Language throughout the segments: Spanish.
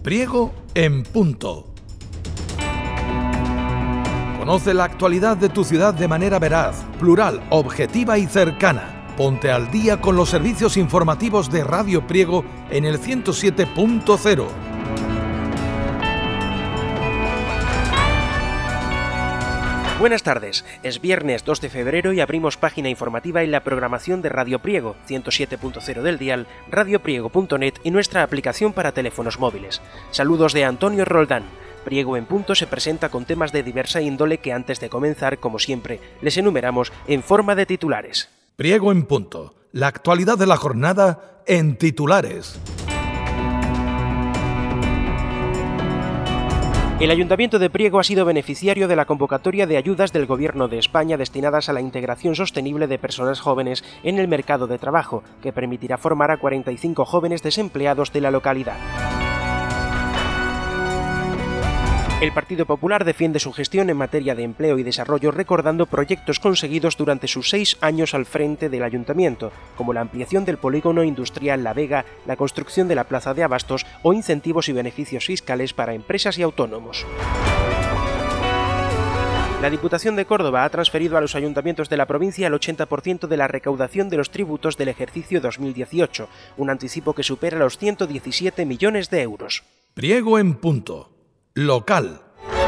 Priego en punto. Conoce la actualidad de tu ciudad de manera veraz, plural, objetiva y cercana. Ponte al día con los servicios informativos de Radio Priego en el 107.0. Buenas tardes, es viernes 2 de febrero y abrimos página informativa en la programación de Radio Priego, 107.0 del dial, radiopriego.net y nuestra aplicación para teléfonos móviles. Saludos de Antonio Roldán. Priego en punto se presenta con temas de diversa índole que antes de comenzar, como siempre, les enumeramos en forma de titulares. Priego en punto, la actualidad de la jornada en titulares. El Ayuntamiento de Priego ha sido beneficiario de la convocatoria de ayudas del Gobierno de España destinadas a la integración sostenible de personas jóvenes en el mercado de trabajo, que permitirá formar a 45 jóvenes desempleados de la localidad. El Partido Popular defiende su gestión en materia de empleo y desarrollo recordando proyectos conseguidos durante sus 6 años al frente del Ayuntamiento, como la ampliación del polígono industrial La Vega, la construcción de la plaza de abastos o incentivos y beneficios fiscales para empresas y autónomos. La Diputación de Córdoba ha transferido a los ayuntamientos de la provincia el 80% de la recaudación de los tributos del ejercicio 2018, un anticipo que supera los 117 millones de euros. Priego en punto. Local.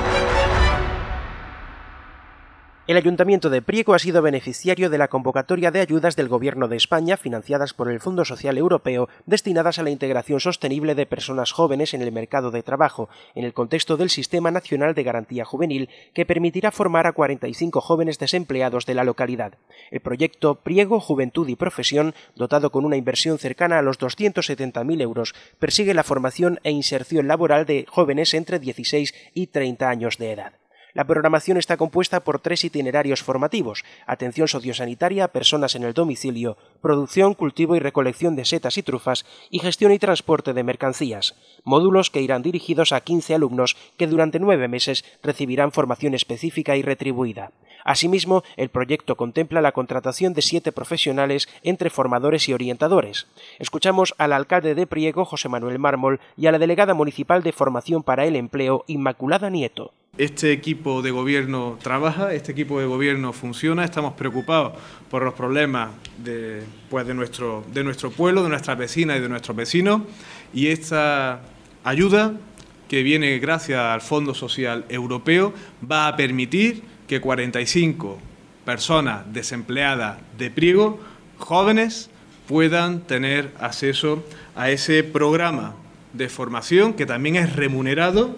El Ayuntamiento de Priego ha sido beneficiario de la convocatoria de ayudas del Gobierno de España financiadas por el Fondo Social Europeo destinadas a la integración sostenible de personas jóvenes en el mercado de trabajo, en el contexto del Sistema Nacional de Garantía Juvenil, que permitirá formar a 45 jóvenes desempleados de la localidad. El proyecto Priego, Juventud y Profesión, dotado con una inversión cercana a los 270.000 euros, persigue la formación e inserción laboral de jóvenes entre 16 y 30 años de edad. La programación está compuesta por 3 itinerarios formativos: atención sociosanitaria a personas en el domicilio, producción, cultivo y recolección de setas y trufas, y gestión y transporte de mercancías. Módulos que irán dirigidos a 15 alumnos que durante 9 meses recibirán formación específica y retribuida. Asimismo, el proyecto contempla la contratación de 7 profesionales entre formadores y orientadores. Escuchamos al alcalde de Priego, José Manuel Mármol, y a la delegada municipal de Formación para el Empleo, Inmaculada Nieto. Este equipo de gobierno trabaja, este equipo de gobierno funciona, estamos preocupados por los problemas de nuestro pueblo, de nuestras vecinas y de nuestros vecinos, y esta ayuda, que viene gracias al Fondo Social Europeo, va a permitir que 45 personas desempleadas de Priego, jóvenes, puedan tener acceso a ese programa de formación que también es remunerado.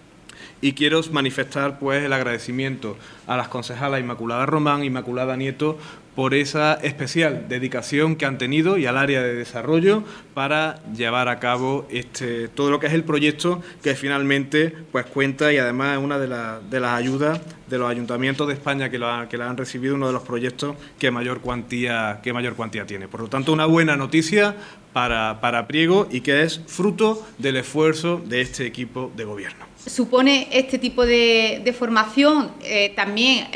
Y quiero manifestar el agradecimiento a las concejalas Inmaculada Román e Inmaculada Nieto por esa especial dedicación que han tenido y al área de desarrollo para llevar a cabo todo lo que es el proyecto, que finalmente cuenta, y además es una de las ayudas de los ayuntamientos de España que la han recibido, uno de los proyectos que mayor cuantía tiene. Por lo tanto, una buena noticia para Priego, y que es fruto del esfuerzo de este equipo de gobierno. Supone este tipo de formación también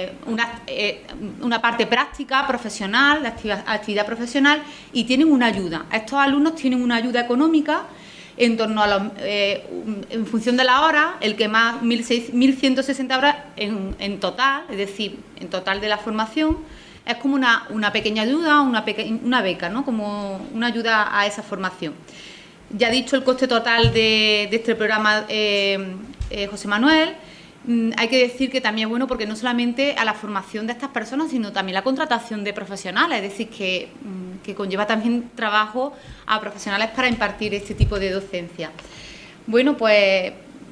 una parte práctica, profesional, actividad profesional, y tienen una ayuda. Estos alumnos tienen una ayuda económica en torno a en función de la hora, el que más 1.160 horas en total, es decir, en total de la formación. Es como una pequeña ayuda, una beca, ¿no? Como una ayuda a esa formación. Ya ha dicho el coste total de este programa José Manuel. Hay que decir que también es bueno porque no solamente a la formación de estas personas, sino también la contratación de profesionales, es decir, que conlleva también trabajo a profesionales para impartir este tipo de docencia. Bueno, pues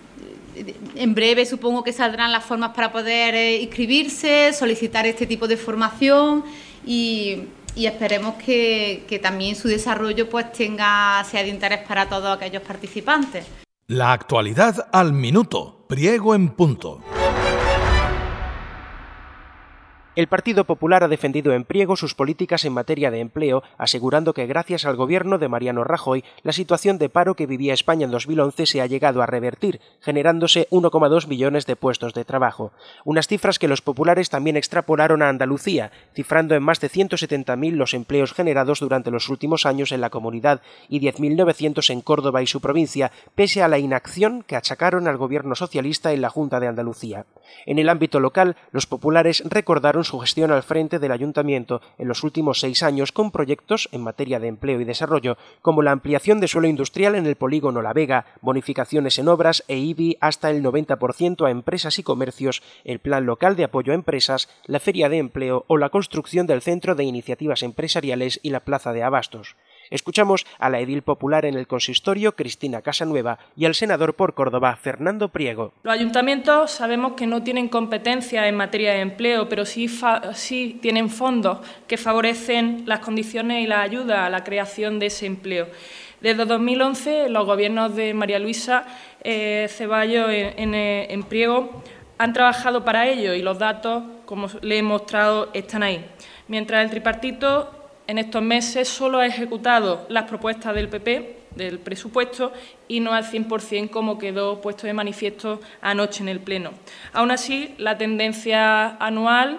en breve supongo que saldrán las formas para poder inscribirse, solicitar este tipo de formación y esperemos que también su desarrollo sea de interés para todos aquellos participantes. La actualidad al minuto. Priego en punto. El Partido Popular ha defendido en Priego sus políticas en materia de empleo, asegurando que gracias al gobierno de Mariano Rajoy, la situación de paro que vivía España en 2011 se ha llegado a revertir, generándose 1,2 millones de puestos de trabajo. Unas cifras que los populares también extrapolaron a Andalucía, cifrando en más de 170.000 los empleos generados durante los últimos años en la comunidad y 10.900 en Córdoba y su provincia, pese a la inacción que achacaron al gobierno socialista en la Junta de Andalucía. En el ámbito local, los populares recordaron su gestión al frente del Ayuntamiento en los últimos 6 años con proyectos en materia de empleo y desarrollo, como la ampliación de suelo industrial en el polígono La Vega, bonificaciones en obras e IBI hasta el 90% a empresas y comercios, el Plan Local de Apoyo a Empresas, la Feria de Empleo o la construcción del Centro de Iniciativas Empresariales y la Plaza de Abastos. Escuchamos a la edil popular en el consistorio, Cristina Casanueva, y al senador por Córdoba, Fernando Priego. Los ayuntamientos sabemos que no tienen competencia en materia de empleo, pero sí tienen fondos que favorecen las condiciones y la ayuda a la creación de ese empleo. Desde 2011, los gobiernos de María Luisa Ceballos en Priego han trabajado para ello y los datos, como le he mostrado, están ahí. Mientras el tripartito en estos meses solo ha ejecutado las propuestas del PP, del presupuesto, y no al 100%, como quedó puesto de manifiesto anoche en el Pleno. Aún así, la tendencia anual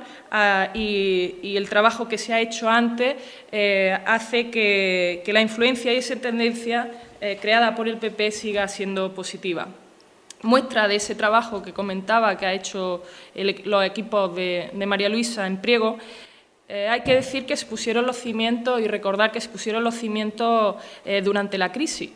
y el trabajo que se ha hecho antes hace que la influencia y esa tendencia creada por el PP siga siendo positiva. Muestra de ese trabajo que comentaba que ha hecho los equipos de María Luisa en Priego. Hay que decir que se pusieron los cimientos y recordar que se pusieron los cimientos durante la crisis.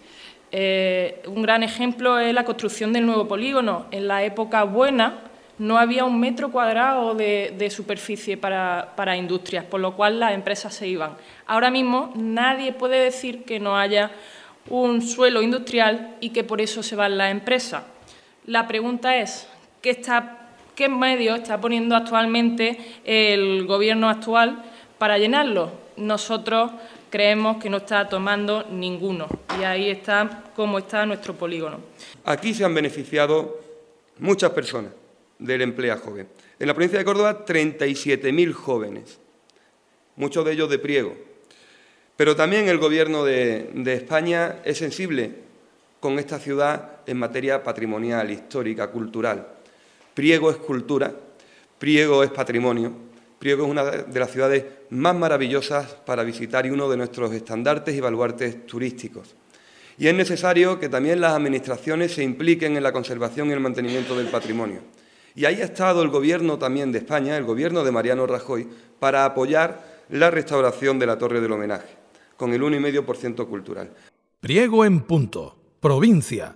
Un gran ejemplo es la construcción del nuevo polígono. En la época buena no había 1 metro cuadrado de superficie para industrias, por lo cual las empresas se iban. Ahora mismo nadie puede decir que no haya un suelo industrial y que por eso se van las empresas. La pregunta es, ¿qué medios está poniendo actualmente el Gobierno actual para llenarlo? Nosotros creemos que no está tomando ninguno y ahí está cómo está nuestro polígono. Aquí se han beneficiado muchas personas del empleo joven. En la provincia de Córdoba, 37.000 jóvenes, muchos de ellos de Priego. Pero también el Gobierno de España es sensible con esta ciudad en materia patrimonial, histórica, cultural. Priego es cultura, Priego es patrimonio, Priego es una de las ciudades más maravillosas para visitar y uno de nuestros estandartes y baluartes turísticos. Y es necesario que también las administraciones se impliquen en la conservación y el mantenimiento del patrimonio. Y ahí ha estado el Gobierno también de España, el Gobierno de Mariano Rajoy, para apoyar la restauración de la Torre del Homenaje, con el 1,5% cultural. Priego en punto, provincia.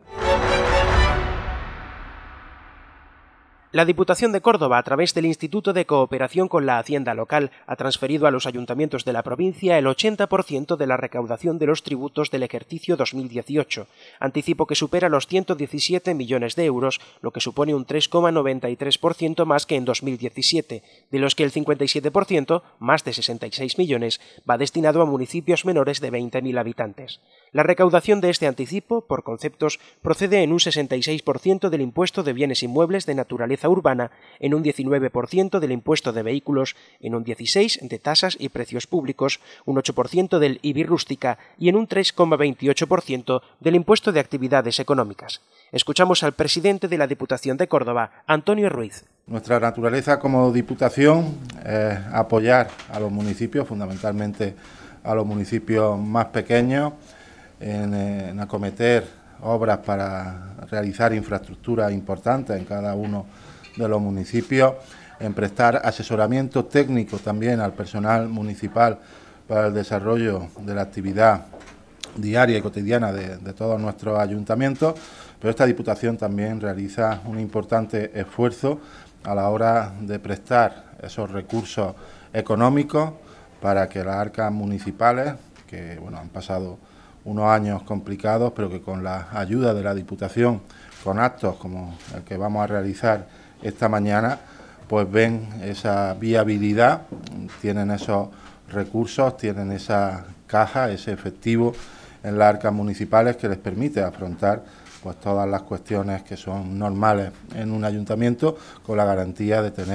La Diputación de Córdoba, a través del Instituto de Cooperación con la Hacienda Local, ha transferido a los ayuntamientos de la provincia el 80% de la recaudación de los tributos del ejercicio 2018, anticipo que supera los 117 millones de euros, lo que supone un 3,93% más que en 2017, de los que el 57%, más de 66 millones, va destinado a municipios menores de 20.000 habitantes. La recaudación de este anticipo, por conceptos, procede en un 66% del impuesto de bienes inmuebles de naturaleza urbana, en un 19% del impuesto de vehículos, en un 16% de tasas y precios públicos, un 8% del IBI rústica y en un 3,28% del impuesto de actividades económicas. Escuchamos al presidente de la Diputación de Córdoba, Antonio Ruiz. Nuestra naturaleza como Diputación es apoyar a los municipios, fundamentalmente a los municipios más pequeños, en acometer obras para realizar infraestructuras importantes en cada uno de los municipios, en prestar asesoramiento técnico también al personal municipal para el desarrollo de la actividad diaria y cotidiana de todos nuestros ayuntamientos, pero esta Diputación también realiza un importante esfuerzo a la hora de prestar esos recursos económicos para que las arcas municipales, que han pasado unos años complicados, pero que con la ayuda de la Diputación, con actos como el que vamos a realizar esta mañana, pues ven esa viabilidad, tienen esos recursos, tienen esa caja, ese efectivo en las arcas municipales que les permite afrontar pues todas las cuestiones que son normales en un ayuntamiento, con la garantía de tener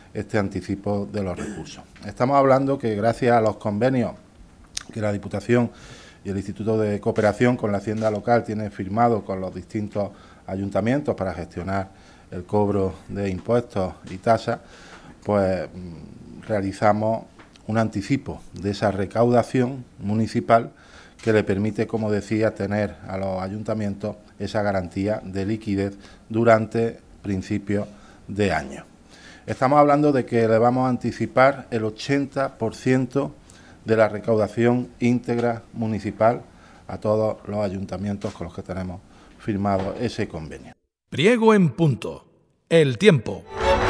este anticipo de los recursos. Estamos hablando que gracias a los convenios que la Diputación y el Instituto de Cooperación con la Hacienda Local tienen firmado con los distintos ayuntamientos para gestionar el cobro de impuestos y tasas, pues realizamos un anticipo de esa recaudación municipal que le permite, como decía, tener a los ayuntamientos esa garantía de liquidez durante principios de año. Estamos hablando de que le vamos a anticipar el 80% de la recaudación íntegra municipal a todos los ayuntamientos con los que tenemos firmado ese convenio. Priego en punto. El tiempo.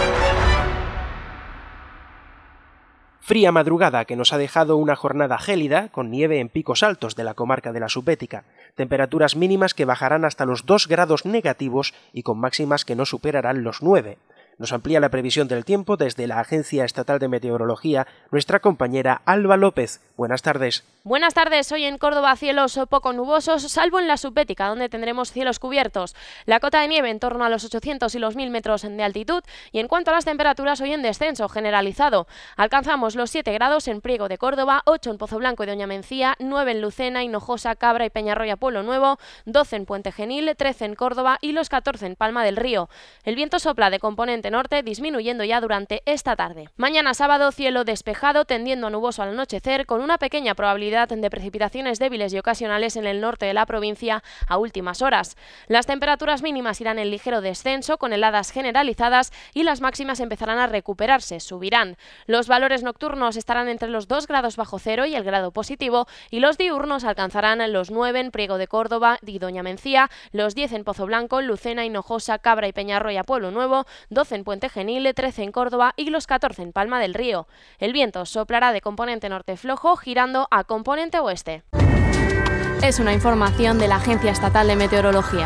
Fría madrugada que nos ha dejado una jornada gélida con nieve en picos altos de la comarca de la Supética, temperaturas mínimas que bajarán hasta los 2 grados negativos y con máximas que no superarán los 9. Nos amplía la previsión del tiempo desde la Agencia Estatal de Meteorología nuestra compañera Alba López. Buenas tardes. Buenas tardes. Hoy en Córdoba cielos poco nubosos, salvo en la Supética, donde tendremos cielos cubiertos. La cota de nieve en torno a los 800 y los 1000 metros de altitud. Y en cuanto a las temperaturas, hoy en descenso generalizado. Alcanzamos los 7 grados en Priego de Córdoba, 8 en Pozoblanco y Doña Mencía, 9 en Lucena, Hinojosa, Cabra y Peñarroya Pueblo Nuevo, 12 en Puente Genil, 13 en Córdoba y los 14 en Palma del Río. El viento sopla de componente norte, disminuyendo ya durante esta tarde. Mañana sábado, cielo despejado, tendiendo a nuboso al anochecer, con una pequeña probabilidad de precipitaciones débiles y ocasionales en el norte de la provincia a últimas horas. Las temperaturas mínimas irán en ligero descenso, con heladas generalizadas, y las máximas empezarán a recuperarse, subirán. Los valores nocturnos estarán entre los 2 grados bajo cero y el grado positivo, y los diurnos alcanzarán los 9 en Priego de Córdoba y Doña Mencía, los 10 en Pozoblanco, Lucena, Hinojosa, Cabra y Peñarroya Pueblo Nuevo, 12 en Puente Genil, 13 en Córdoba y los 14 en Palma del Río. El viento soplará de componente norte flojo, girando a componente oeste. Es una información de la Agencia Estatal de Meteorología.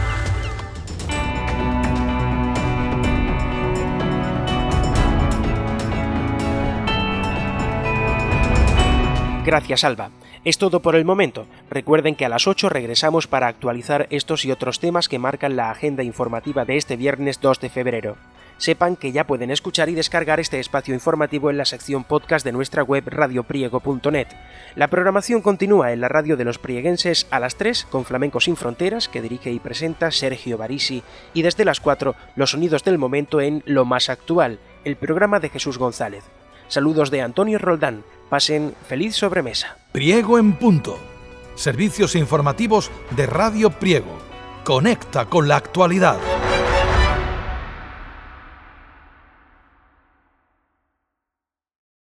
Gracias, Alba. Es todo por el momento. Recuerden que a las 8 regresamos para actualizar estos y otros temas que marcan la agenda informativa de este viernes 2 de febrero. Sepan que ya pueden escuchar y descargar este espacio informativo en la sección podcast de nuestra web radiopriego.net. La programación continúa en la radio de los prieguenses a las 3 con Flamenco Sin Fronteras, que dirige y presenta Sergio Barisi, y desde las 4 los sonidos del momento en Lo Más Actual, el programa de Jesús González. Saludos de Antonio Roldán. Pasen feliz sobremesa. Priego en punto. Servicios informativos de Radio Priego. Conecta con la actualidad.